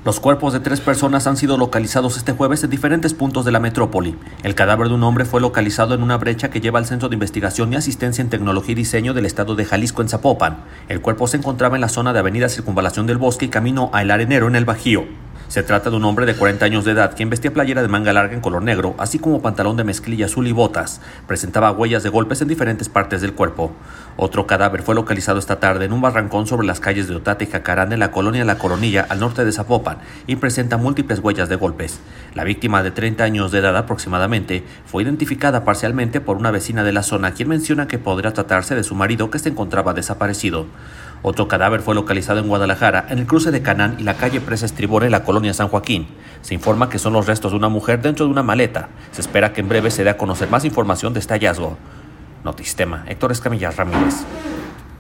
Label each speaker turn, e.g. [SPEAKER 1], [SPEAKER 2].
[SPEAKER 1] Los cuerpos de 3 personas han sido localizados este jueves en diferentes puntos de la metrópoli. El cadáver de un hombre fue localizado en una brecha que lleva al Centro de Investigación y Asistencia en Tecnología y Diseño del estado de Jalisco en Zapopan. El cuerpo se encontraba en la zona de Avenida Circunvalación del Bosque y camino a El Arenero en el Bajío. Se trata de un hombre de 40 años de edad quien vestía playera de manga larga en color negro, así como pantalón de mezclilla azul y botas. Presentaba huellas de golpes en diferentes partes del cuerpo. Otro cadáver fue localizado esta tarde en un barrancón sobre las calles de Otate y Jacaranda en la colonia La Coronilla, al norte de Zapopan, y presenta múltiples huellas de golpes. La víctima, de 30 años de edad aproximadamente, fue identificada parcialmente por una vecina de la zona, quien menciona que podría tratarse de su marido, que se encontraba desaparecido. Otro cadáver fue localizado en Guadalajara, en el cruce de Canán y la calle Presa Estribor en la colonia San Joaquín. Se informa que son los restos de una mujer dentro de una maleta. Se espera que en breve se dé a conocer más información de este hallazgo. Notistema, Héctor Escamilla Ramírez.